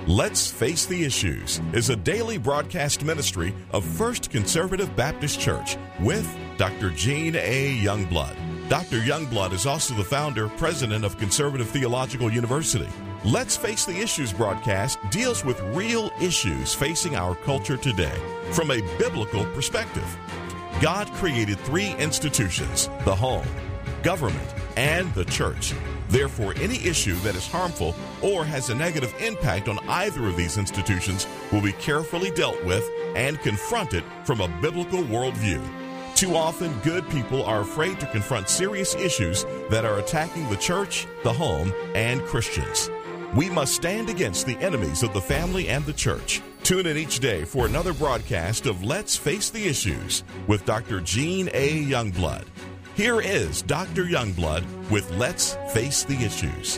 Let's Face the Issues is a daily broadcast ministry of First Conservative Baptist Church with Dr. Gene A. Youngblood. Dr. Youngblood is also the founder, president of Conservative Theological University. Let's Face the Issues broadcast deals with real issues facing our culture today from a biblical perspective. God created three institutions: the home, government, and the church. Therefore, any issue that is harmful or has a negative impact on either of these institutions will be carefully dealt with and confronted from a biblical worldview. Too often, good people are afraid to confront serious issues that are attacking the church, the home, and Christians. We must stand against the enemies of the family and the church. Tune in each day for another broadcast of Let's Face the Issues with Dr. Gene A. Youngblood. Here is Dr. Youngblood with Let's Face the Issues.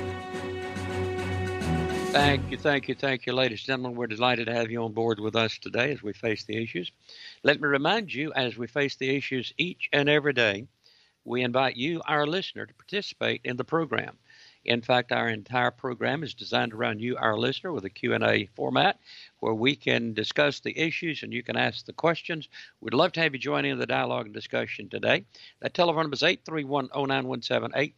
Thank you, ladies and gentlemen. We're delighted to have you on board with us today as we face the issues. Let me remind you, as we face the issues each and every day, we invite you, our listener, to participate in the program. In fact, our entire program is designed around you, our listener, with a Q&A format where we can discuss the issues and you can ask the questions. We'd love to have you join in the dialogue and discussion today. That telephone number is 831-0917,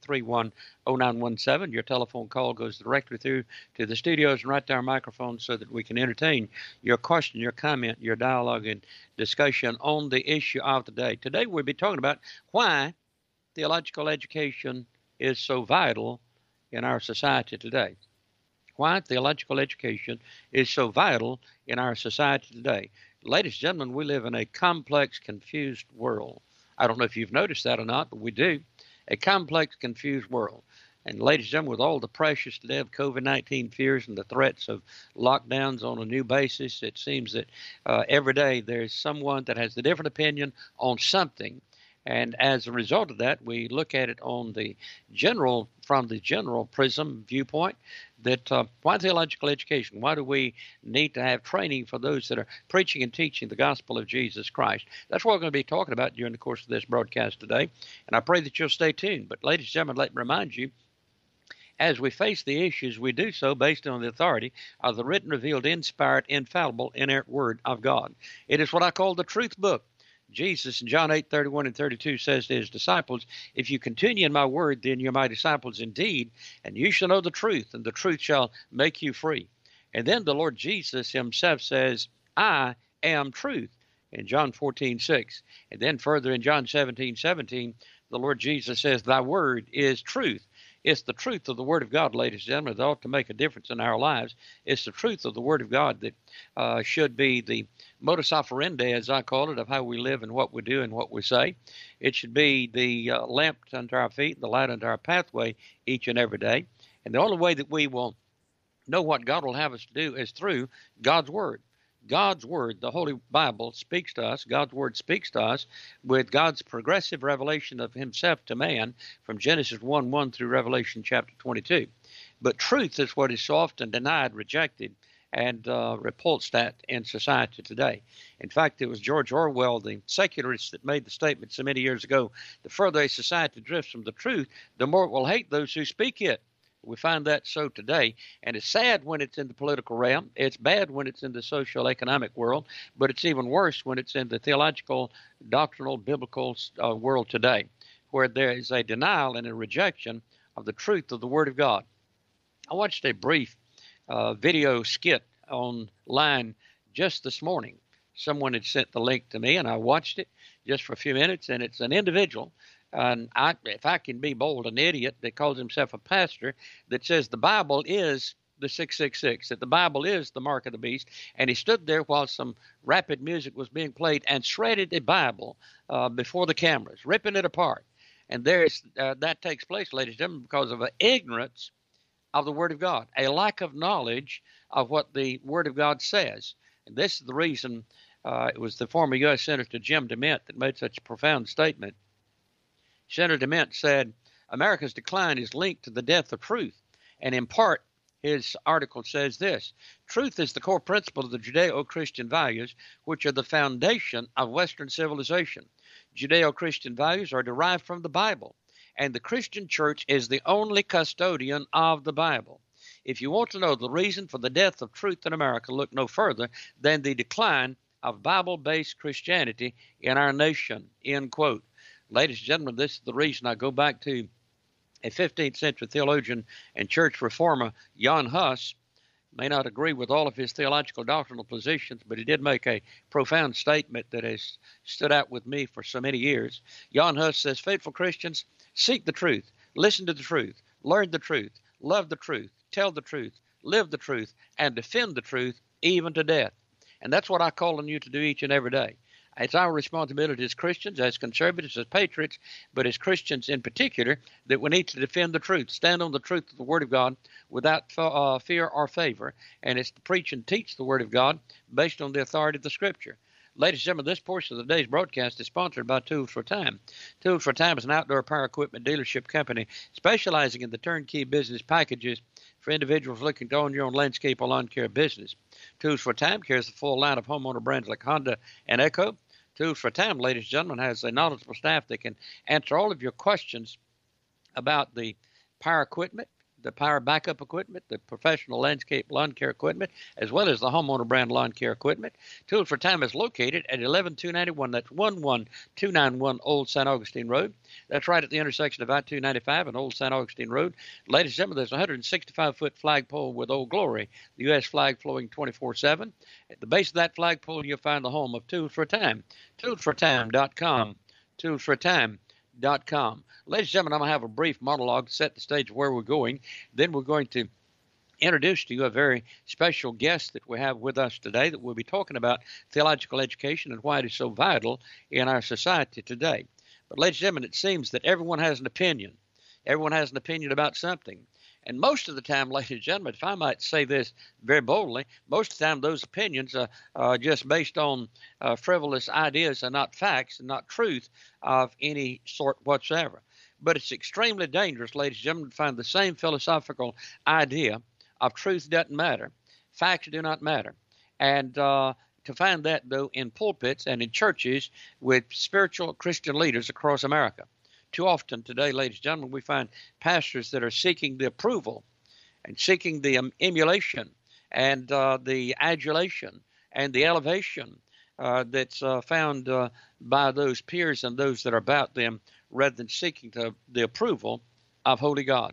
831-0917. Your telephone call goes directly through to the studios and right to our microphone so that we can entertain your question, your comment, your dialogue and discussion on the issue of the day. Today we'll be talking about why theological education is so vital in our society today. Why theological education is so vital in our society today. Ladies and gentlemen, we live in a complex, confused world. I don't know if you've noticed that or not, but we do. A complex, confused world. And ladies and gentlemen, with all the pressures today of COVID-19 fears and the threats of lockdowns on a new basis, it seems that every day there's someone that has a different opinion on something. And as a result of that, we look at it on from the general prism viewpoint, that why theological education? Why do we need to have training for those that are preaching and teaching the gospel of Jesus Christ? That's what we're going to be talking about during the course of this broadcast today. And I pray that you'll stay tuned. But ladies and gentlemen, let me remind you, as we face the issues, we do so based on the authority of the written, revealed, inspired, infallible, inerrant Word of God. It is what I call the truth book. Jesus in John 8:31 and 32 says to his disciples, "If you continue in my word, then you're my disciples indeed, and you shall know the truth, and the truth shall make you free." And then the Lord Jesus himself says, "I am truth," in John 14:6. And then further in John 17:17, the Lord Jesus says, "Thy word is truth." It's the truth of the Word of God, ladies and gentlemen, that ought to make a difference in our lives. It's the truth of the Word of God that should be the modus operandi, as I call it, of how we live and what we do and what we say. It should be the lamp unto our feet, the light unto our pathway each and every day. And the only way that we will know what God will have us to do is through God's Word. God's Word, the Holy Bible, speaks to us. God's Word speaks to us with God's progressive revelation of himself to man from Genesis 1:1 through Revelation chapter 22. But truth is what is so often denied, rejected, and repulsed at in society today. In fact, it was George Orwell, the secularist, that made the statement so many years ago, the further a society drifts from the truth, the more it will hate those who speak it. We find that so today, and it's sad when it's in the political realm. It's bad when it's in the social economic world, but it's even worse when it's in the theological, doctrinal, biblical world today, where there is a denial and a rejection of the truth of the Word of God. I watched a brief video skit online just this morning. Someone had sent the link to me, and I watched it just for a few minutes, and it's an individual. And if I can be bold, an idiot that calls himself a pastor that says the Bible is the 666, that the Bible is the mark of the beast. And he stood there while some rapid music was being played and shredded the Bible before the cameras, ripping it apart. And that takes place, ladies and gentlemen, because of an ignorance of the Word of God, a lack of knowledge of what the Word of God says. And this is the reason it was the former U.S. Senator Jim DeMint that made such a profound statement. Senator DeMint said, "America's decline is linked to the death of truth." And in part, his article says this: "Truth is the core principle of the Judeo-Christian values, which are the foundation of Western civilization. Judeo-Christian values are derived from the Bible, and the Christian church is the only custodian of the Bible. If you want to know the reason for the death of truth in America, look no further than the decline of Bible-based Christianity in our nation, end quote. Ladies and gentlemen, this is the reason I go back to a 15th century theologian and church reformer, Jan Hus. May not agree with all of his theological doctrinal positions, but he did make a profound statement that has stood out with me for so many years. Jan Hus says, faithful Christians, seek the truth, listen to the truth, learn the truth, love the truth, tell the truth, live the truth, and defend the truth even to death. And that's what I call on you to do each and every day. It's our responsibility as Christians, as conservatives, as patriots, but as Christians in particular, that we need to defend the truth, stand on the truth of the Word of God without fear or favor, and it's to preach and teach the Word of God based on the authority of the Scripture. Ladies and gentlemen, this portion of the day's broadcast is sponsored by Tools for Time. Tools for Time is an outdoor power equipment dealership company specializing in the turnkey business packages for individuals looking to own your own landscape or lawn care business. Tools for Time carries the full line of homeowner brands like Honda and Echo. Tools for Time, ladies and gentlemen, has a knowledgeable staff that can answer all of your questions about the power equipment, the power backup equipment, the professional landscape lawn care equipment, as well as the homeowner brand lawn care equipment. Tools for Time is located at 11291. That's 11291 Old St. Augustine Road. That's right at the intersection of I-295 and Old St. Augustine Road. Ladies and gentlemen, there's a 165-foot flagpole with Old Glory, the U.S. flag flowing 24/7. At the base of that flagpole, you'll find the home of Tools for Time. ToolsForTime.com. ToolsForTime.com. Ladies and gentlemen, I'm going to have a brief monologue to set the stage of where we're going. Then we're going to introduce to you a very special guest that we have with us today that will be talking about theological education and why it is so vital in our society today. But ladies and gentlemen, it seems that everyone has an opinion. Everyone has an opinion about something. And most of the time, ladies and gentlemen, if I might say this very boldly, most of the time those opinions are just based on frivolous ideas and not facts and not truth of any sort whatsoever. But it's extremely dangerous, ladies and gentlemen, to find the same philosophical idea of truth doesn't matter, facts do not matter. And to find that, though, in pulpits and in churches with spiritual Christian leaders across America. Too often today, ladies and gentlemen, we find pastors that are seeking the approval and seeking the emulation and the adulation and the elevation that's found by those peers and those that are about them rather than seeking the approval of holy God.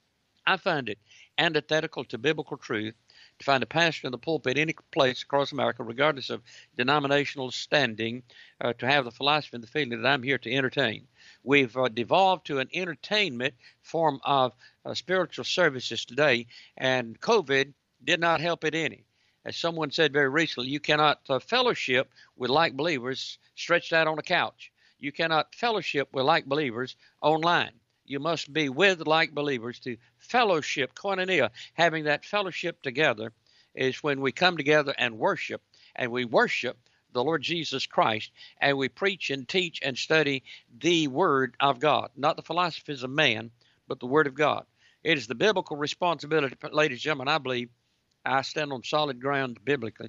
I find it antithetical to biblical truth to find a pastor in the pulpit any place across America, regardless of denominational standing, to have the philosophy and the feeling that I'm here to entertain. We've devolved to an entertainment form of spiritual services today, and COVID did not help it any. As someone said very recently, you cannot fellowship with like believers stretched out on a couch. You cannot fellowship with like believers online. You must be with like believers to fellowship, koinonia. Having that fellowship together is when we come together and we worship the Lord Jesus Christ, and we preach and teach and study the Word of God, not the philosophies of man, but the Word of God. It is the biblical responsibility, ladies and gentlemen, I believe, I stand on solid ground biblically.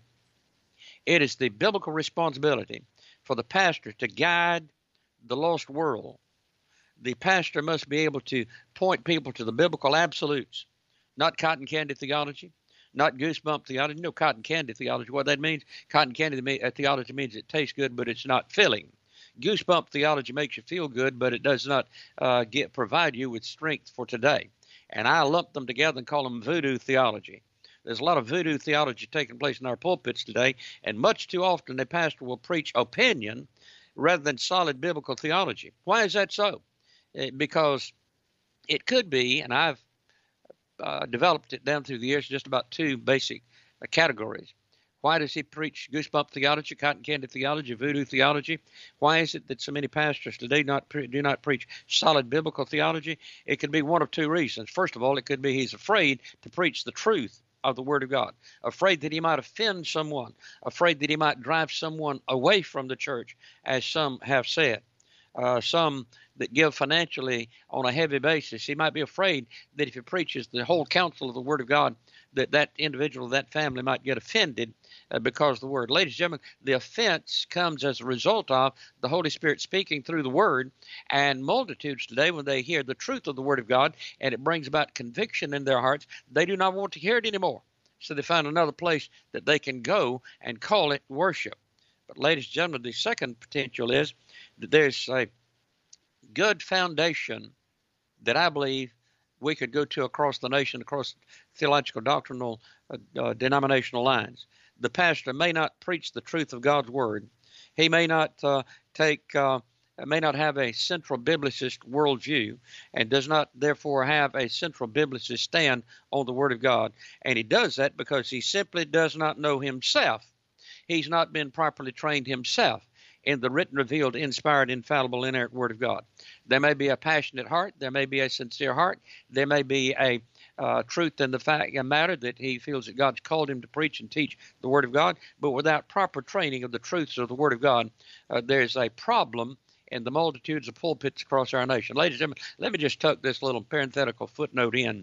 It is the biblical responsibility for the pastor to guide the lost world. The pastor must be able to point people to the biblical absolutes, not cotton candy theology, not goosebump theology. No cotton candy theology. What that means, cotton candy theology means it tastes good, but it's not filling. Goosebump theology makes you feel good, but it does not provide you with strength for today. And I lump them together and call them voodoo theology. There's a lot of voodoo theology taking place in our pulpits today, and much too often the pastor will preach opinion rather than solid biblical theology. Why is that so? Because it could be, and I've developed it down through the years, just about two basic categories. Why does he preach goosebump theology, cotton candy theology, voodoo theology? Why is it that so many pastors today do not preach solid biblical theology? It could be one of two reasons. First of all, it could be he's afraid to preach the truth of the Word of God, afraid that he might offend someone, afraid that he might drive someone away from the church, as some have said. Some that give financially on a heavy basis, he might be afraid that if he preaches the whole counsel of the Word of God, that that individual, that family might get offended because of the word. Ladies and gentlemen, the offense comes as a result of the Holy Spirit speaking through the word, and multitudes today, when they hear the truth of the word of God and it brings about conviction in their hearts, they do not want to hear it anymore. So they find another place that they can go and call it worship. But ladies and gentlemen, the second potential is that there's a good foundation that I believe we could go to across the nation, across theological, doctrinal, denominational lines. The pastor may not preach the truth of God's word. He may not may not have a central biblicist worldview, and does not therefore have a central biblicist stand on the word of God. And he does that because he simply does not know himself. He's not been properly trained himself in the written, revealed, inspired, infallible, inerrant word of God. There may be a passionate heart. There may be a sincere heart. There may be a truth in the fact and matter that he feels that God's called him to preach and teach the word of God. But without proper training of the truths of the word of God, there's a problem in the multitudes of pulpits across our nation. Ladies and gentlemen, let me just tuck this little parenthetical footnote in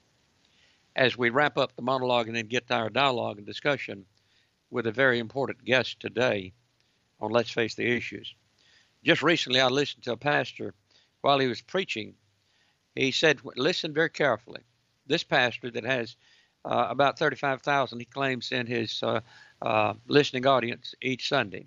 as we wrap up the monologue and then get to our dialogue and discussion with a very important guest today on Let's Face the Issues. Just recently, I listened to a pastor while he was preaching. He said, listen very carefully. This pastor that has about 35,000, he claims, in his listening audience each Sunday.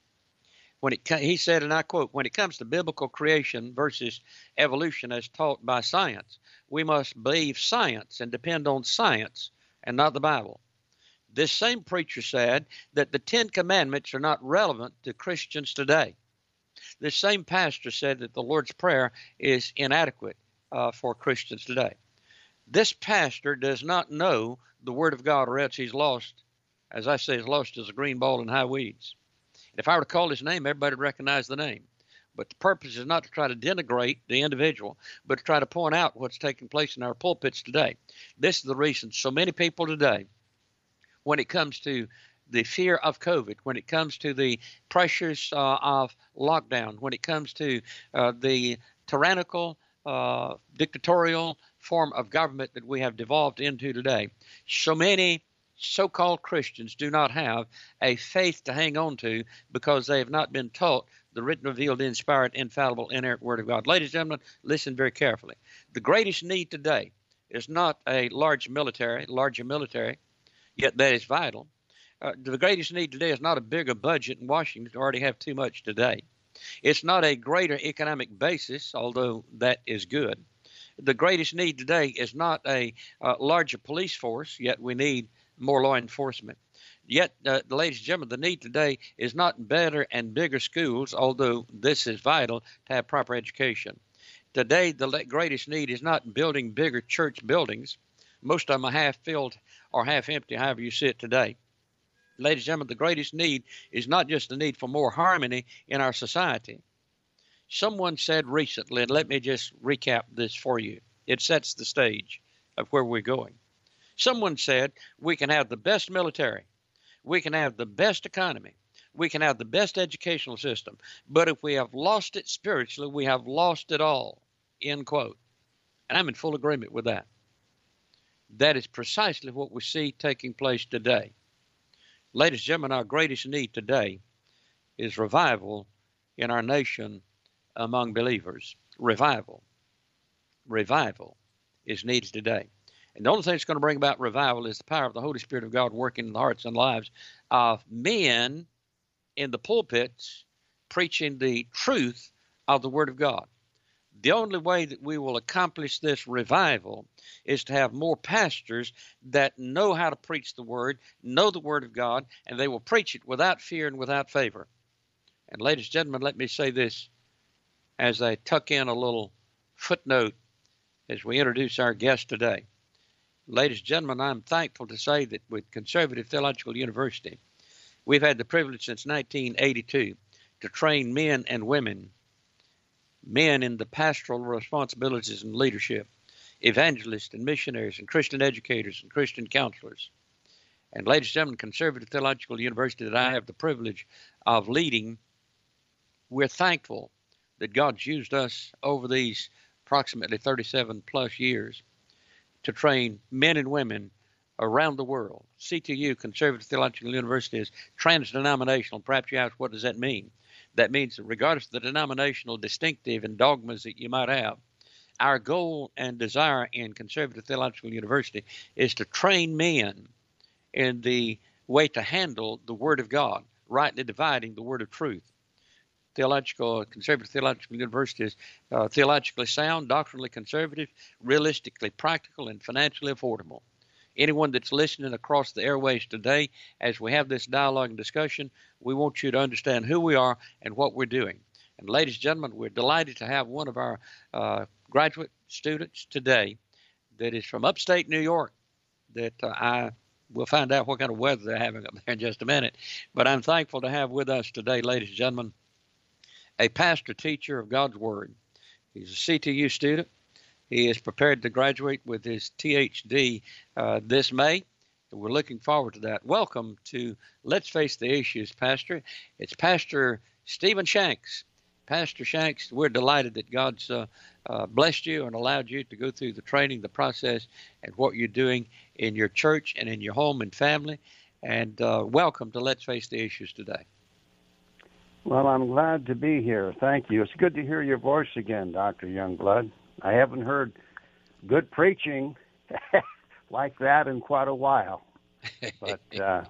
He said, and I quote, when it comes to biblical creation versus evolution as taught by science, we must believe science and depend on science and not the Bible. This same preacher said that the Ten Commandments are not relevant to Christians today. This same pastor said that the Lord's Prayer is inadequate for Christians today. This pastor does not know the Word of God, or else he's lost, as I say, as lost as a green ball in high weeds. If I were to call his name, everybody would recognize the name. But the purpose is not to try to denigrate the individual, but to try to point out what's taking place in our pulpits today. This is the reason so many people today, when it comes to the fear of COVID, when it comes to the pressures of lockdown, when it comes to the tyrannical, dictatorial form of government that we have devolved into today, so many so-called Christians do not have a faith to hang on to because they have not been taught the written, revealed, inspired, infallible, inerrant word of God. Ladies and gentlemen, listen very carefully. The greatest need today is not a larger military, yet that is vital. The greatest need today is not a bigger budget in Washington. We already have too much today. It's not a greater economic basis, although that is good. The greatest need today is not a larger police force, yet we need more law enforcement. Yet, ladies and gentlemen, the need today is not better and bigger schools, although this is vital to have proper education. Today, the greatest need is not building bigger church buildings. Most of them are half filled or half empty, however you see it today. Ladies and gentlemen, the greatest need is not just the need for more harmony in our society. Someone said recently, and let me just recap this for you. It sets the stage of where we're going. Someone said we can have the best military, we can have the best economy, we can have the best educational system, but if we have lost it spiritually, we have lost it all, end quote. And I'm in full agreement with that. That is precisely what we see taking place today. Ladies and gentlemen, our greatest need today is revival in our nation among believers. Revival. Revival is needed today. And the only thing that's going to bring about revival is the power of the Holy Spirit of God working in the hearts and lives of men in the pulpits preaching the truth of the Word of God. The only way that we will accomplish this revival is to have more pastors that know how to preach the Word, know the Word of God, and they will preach it without fear and without favor. And ladies and gentlemen, let me say this as I tuck in a little footnote as we introduce our guest today. Ladies and gentlemen, I'm thankful to say that with Conservative Theological University, we've had the privilege since 1982 to train men and women, men in the pastoral responsibilities and leadership, evangelists and missionaries and Christian educators and Christian counselors. And ladies and gentlemen, Conservative Theological University that I have the privilege of leading, we're thankful that God's used us over these approximately 37 plus years to train men and women around the world. CTU, Conservative Theological University, is trans-denominational. Perhaps you ask, what does that mean? That means that regardless of the denominational distinctive and dogmas that you might have, our goal and desire in Conservative Theological University is to train men in the way to handle the Word of God, rightly dividing the Word of truth. Conservative Theological University is theologically sound, doctrinally conservative, realistically practical, and financially affordable. Anyone that's listening across the airways today, as we have this dialogue and discussion, we want you to understand who we are and what we're doing. And ladies and gentlemen, we're delighted to have one of our graduate students today that is from upstate New York, that we'll find out what kind of weather they're having up there in just a minute. But I'm thankful to have with us today, ladies and gentlemen, a pastor teacher of God's Word. He's a CTU student. He is prepared to graduate with his THD this May. And we're looking forward to that. Welcome to Let's Face the Issues, Pastor. It's Pastor Stephen Shanks. Pastor Shanks, we're delighted that God's blessed you and allowed you to go through the training, the process, and what you're doing in your church and in your home and family. And welcome to Let's Face the Issues today. Well, I'm glad to be here. Thank you. It's good to hear your voice again, Dr. Youngblood. I haven't heard good preaching like that in quite a while. But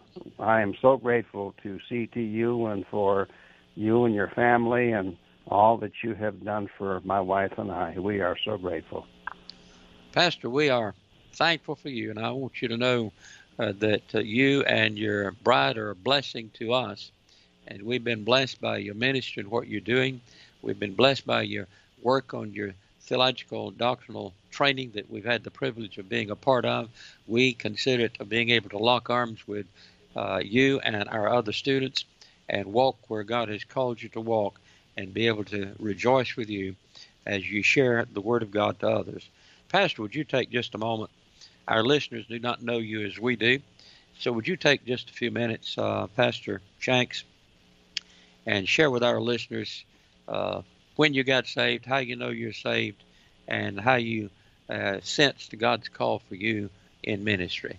I am so grateful to CTU and for you and your family and all that you have done for my wife and I. We are so grateful. Pastor, we are thankful for you, and I want you to know that you and your bride are a blessing to us. And we've been blessed by your ministry and what you're doing. We've been blessed by your work on your theological doctrinal training that we've had the privilege of being a part of. We consider it being able to lock arms with you and our other students and walk where God has called you to walk and be able to rejoice with you as you share the Word of God to others. Pastor, would you take just a moment? Our listeners do not know you as we do. So would you take just a few minutes, Pastor Shanks, and share with our listeners when you got saved, how you know you're saved, and how you sensed God's call for you in ministry.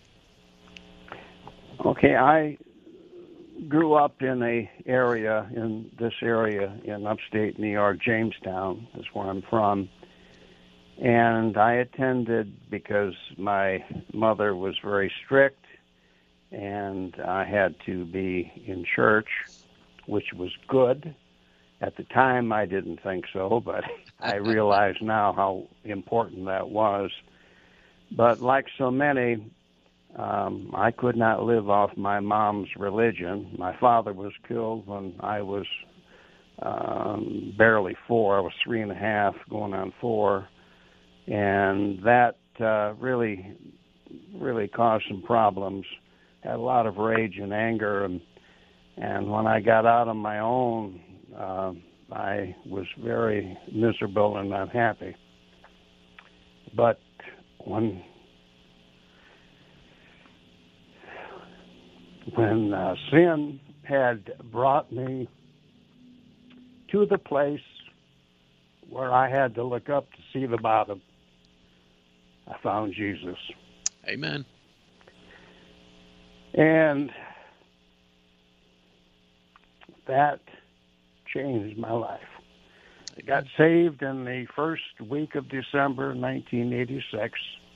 Okay, I grew up in this area in upstate New York. Jamestown is where I'm from. And I attended because my mother was very strict, and I had to be in church, which was good. At the time, I didn't think so, but I realize now how important that was. But like so many, I could not live off my mom's religion. My father was killed when I was barely 4. I was 3.5, going on 4. And that really caused some problems. Had a lot of rage and anger, and when I got out on my own, I was very miserable and unhappy. But when sin had brought me to the place where I had to look up to see the bottom, I found Jesus. Amen. And that changed my life. I got saved in the first week of December 1986.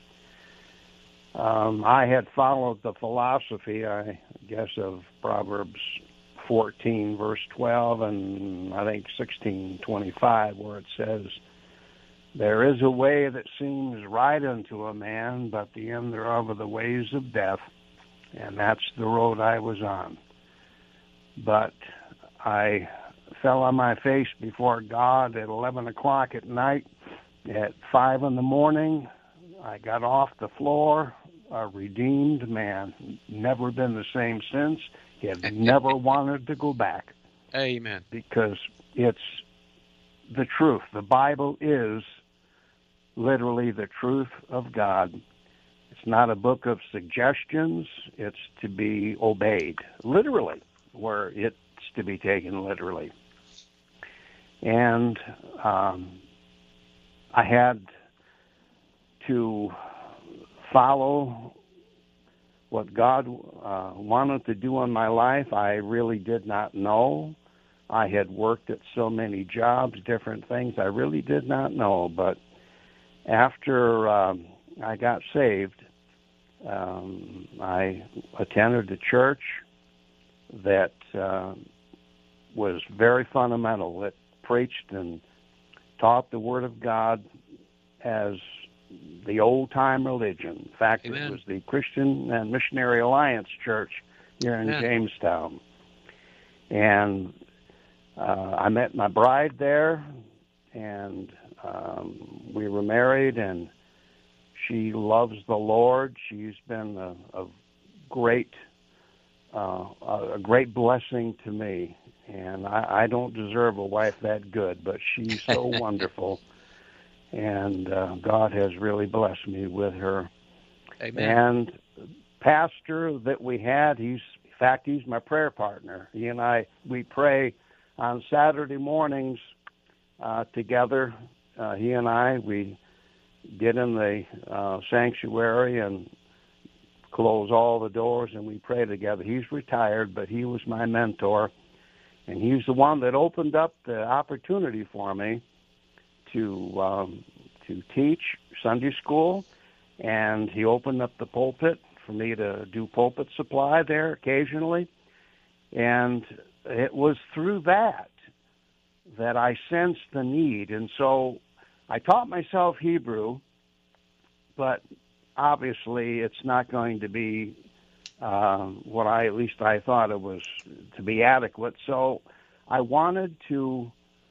I had followed the philosophy, I guess, of Proverbs 14, verse 12, and I think 16:25, where it says, "There is a way that seems right unto a man, but the end thereof are the ways of death." And that's the road I was on. But I fell on my face before God at 11 o'clock at night. At 5 in the morning, I got off the floor, a redeemed man. Never been the same since. He had never wanted to go back. Amen. Because it's the truth. The Bible is literally the truth of God. It's not a book of suggestions. It's to be obeyed, literally, where it's to be taken literally. And I had to follow What God wanted to do in my life, I really did not know. I had worked at so many jobs, different things. I really did not know. But after I got saved, I attended a church that was very fundamental. It preached and taught the Word of God as the old-time religion. In fact, Amen. It was the Christian and Missionary Alliance Church here in Amen. Jamestown. And I met my bride there, and we were married, and she loves the Lord. She's been a great blessing to me. And I don't deserve a wife that good, but she's so wonderful. And God has really blessed me with her. Amen. And pastor that we had, he's my prayer partner. He and we pray on Saturday mornings together. He and we get in the sanctuary and close all the doors, and we pray together. He's retired, but he was my mentor, and he's the one that opened up the opportunity for me to teach Sunday school, and he opened up the pulpit for me to do pulpit supply there occasionally. And it was through that I sensed the need. And so I taught myself Hebrew, but obviously it's not going to be what I thought it was to be adequate. So I wanted to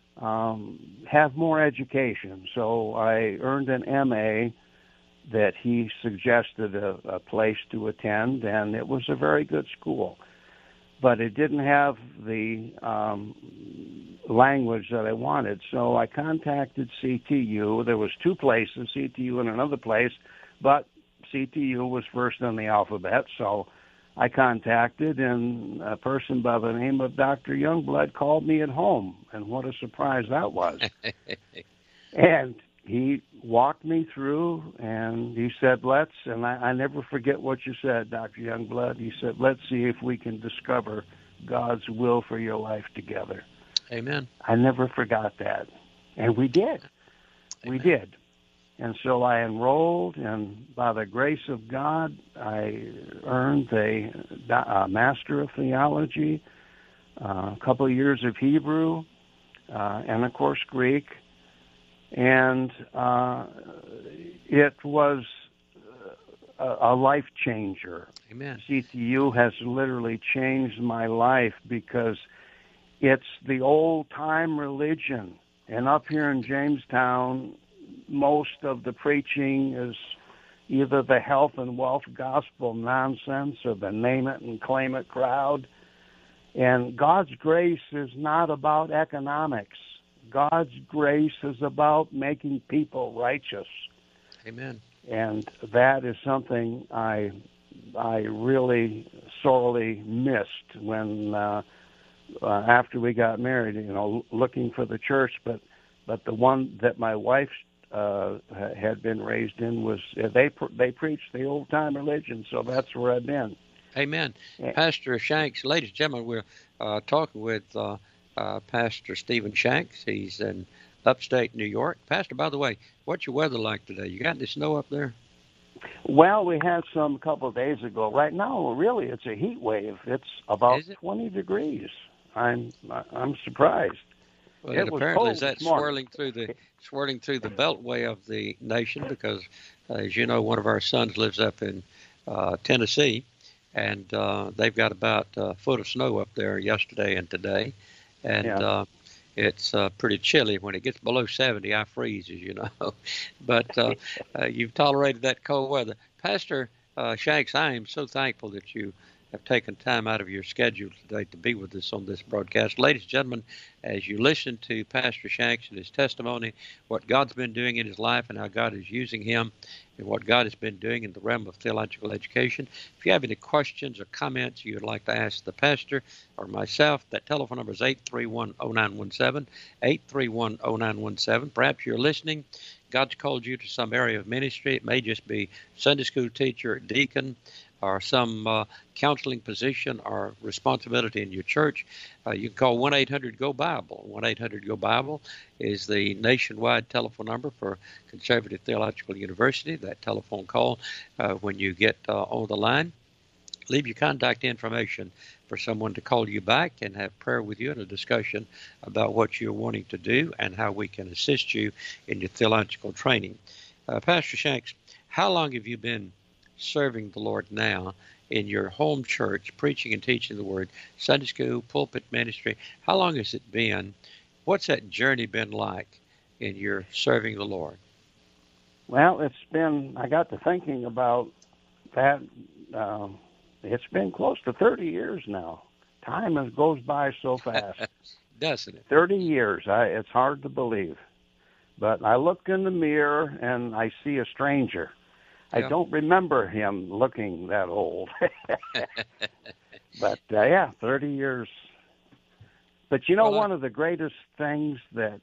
have more education. So I earned an MA that he suggested a place to attend, and it was a very good school. But it didn't have the language that I wanted. So I contacted CTU. There was two places, CTU and another place, but CTU was first on the alphabet. So I contacted, and a person by the name of Dr. Youngblood called me at home, and what a surprise that was. And he walked me through, and he said, and I never forget what you said, Dr. Youngblood. He said, let's see if we can discover God's will for your life together. Amen. I never forgot that. And we did. Amen. We did. And so I enrolled, and by the grace of God, I earned a Master of Theology, a couple of years of Hebrew, and, of course, Greek. And it was a life changer. Amen. CTU has literally changed my life because it's the old-time religion. And up here in Jamestown, most of the preaching is either the health and wealth gospel nonsense or the name it and claim it crowd. And God's grace is not about economics. God's grace is about making people righteous. Amen. And that is something I really sorely missed when after we got married, looking for the church, but the one that my wife had been raised in was they preached the old time religion, so that's where I've been. Amen. Pastor Shanks, ladies and gentlemen, we're talking with Pastor Stephen Shanks. He's in upstate New York. Pastor, by the way, what's your weather like today? You got any snow up there? Well, we had some a couple of days ago. Right now, really, it's a heat wave. It's about 20 degrees. I'm surprised. Well, it apparently is that swirling through the beltway of the nation because, as you know, one of our sons lives up in Tennessee, and they've got about a foot of snow up there yesterday and today, and it's pretty chilly. When it gets below 70, I freeze, as you know. But you've tolerated that cold weather. Pastor Shanks, I am so thankful that you have taken time out of your schedule today to be with us on this broadcast. Ladies and gentlemen, as you listen to Pastor Shanks and his testimony, what God's been doing in his life and how God is using him and what God has been doing in the realm of theological education. If you have any questions or comments you would like to ask the pastor or myself, that telephone number is 831-0917, 831-0917. Perhaps you're listening. God's called you to some area of ministry. It may just be Sunday school teacher, deacon, or some counseling position or responsibility in your church, you can call 1-800-GO-BIBLE. 1-800-GO-BIBLE is the nationwide telephone number for Conservative Theological University. That telephone call, when you get on the line, leave your contact information for someone to call you back and have prayer with you and a discussion about what you're wanting to do and how we can assist you in your theological training. Pastor Shanks, how long have you been serving the Lord now in your home church, preaching and teaching the Word, Sunday school, pulpit ministry? How long has it been? What's that journey been like in your serving the Lord? Well, I got to thinking about that. It's been close to 30 years now. Time goes by so fast. Doesn't it? 30 years. It's hard to believe. But I look in the mirror and I see a stranger. I don't remember him looking that old. But, 30 years. But, one of the greatest things that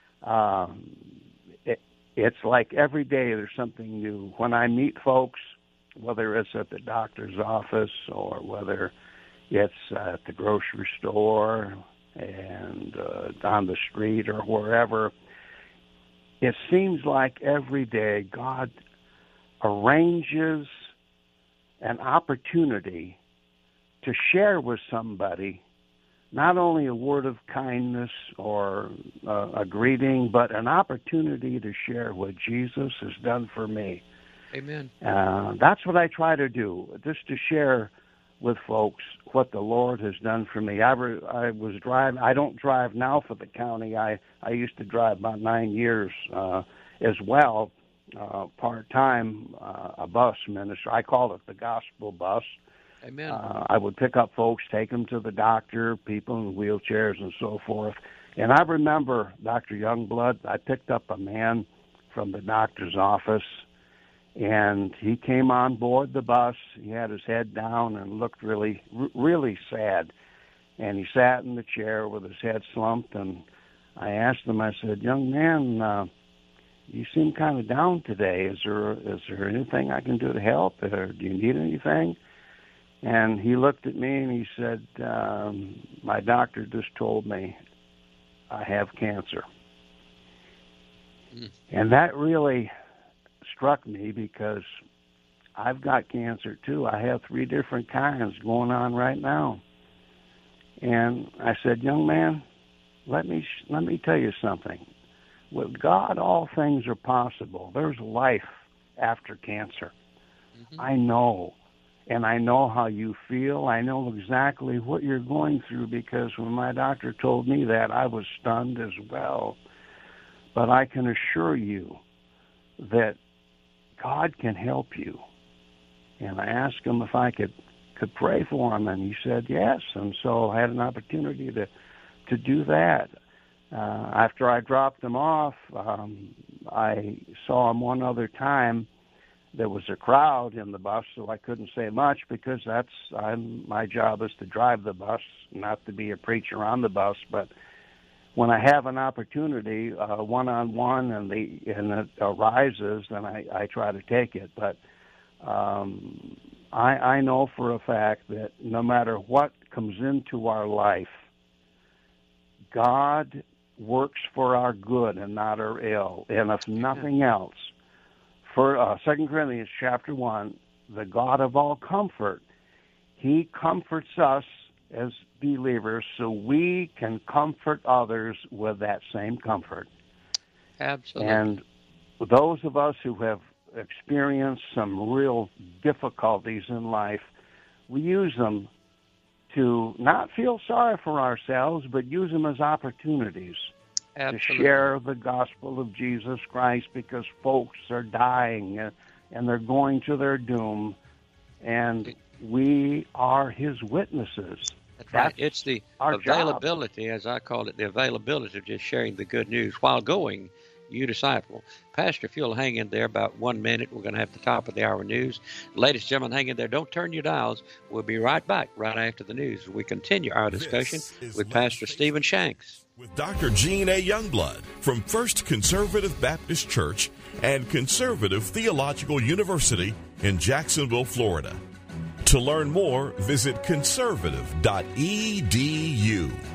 it's like every day there's something new. When I meet folks, whether it's at the doctor's office or whether it's at the grocery store and on the street or wherever, it seems like every day God arranges an opportunity to share with somebody not only a word of kindness or a greeting, but an opportunity to share what Jesus has done for me. Amen. That's what I try to do, just to share with folks what the Lord has done for me. I was driving. I don't drive now for the county. I used to drive about 9 years as well, part-time, a bus minister. I call it the gospel bus. Amen. I would pick up folks, take them to the doctor, people in wheelchairs and so forth. And I remember Dr. Youngblood. I picked up a man from the doctor's office, and he came on board the bus. He had his head down and looked really, really sad. And he sat in the chair with his head slumped. And I asked him, I said, "Young man, you seem kind of down today. Is there anything I can do to help? Or do you need anything?" And he looked at me and he said, "My doctor just told me I have cancer." And that really struck me because I've got cancer too. I have 3 different kinds going on right now. And I said, "Young man, let me tell you something. With God, all things are possible. There's life after cancer." Mm-hmm. I know, and I know how you feel. I know exactly what you're going through, because when my doctor told me that, I was stunned as well. But I can assure you that God can help you. And I asked him if I could pray for him, and he said yes. And so I had an opportunity to do that. After I dropped him off, I saw him one other time. There was a crowd in the bus, so I couldn't say much, because my job is to drive the bus, not to be a preacher on the bus. But when I have an opportunity, one-on-one, and it arises, then I try to take it. But I know for a fact that no matter what comes into our life, God works for our good and not our ill. And if nothing else, for 2 Corinthians chapter 1, the God of all comfort, he comforts us as believers so we can comfort others with that same comfort. Absolutely. And those of us who have experienced some real difficulties in life, we use them to not feel sorry for ourselves, but use them as opportunities to share the gospel of Jesus Christ, because folks are dying and they're going to their doom, and we are his witnesses. That's right. It's the availability, as I call it, the availability of just sharing the good news while going, you disciple. Pastor, if you'll hang in there about 1 minute, we're going to have the top of the hour news. Ladies and gentlemen, hang in there. Don't turn your dials. We'll be right back right after the news. We continue our discussion with Pastor Stephen Shanks. With Dr. Gene A. Youngblood from First Conservative Baptist Church and Conservative Theological University in Jacksonville, Florida. To learn more, visit conservative.edu.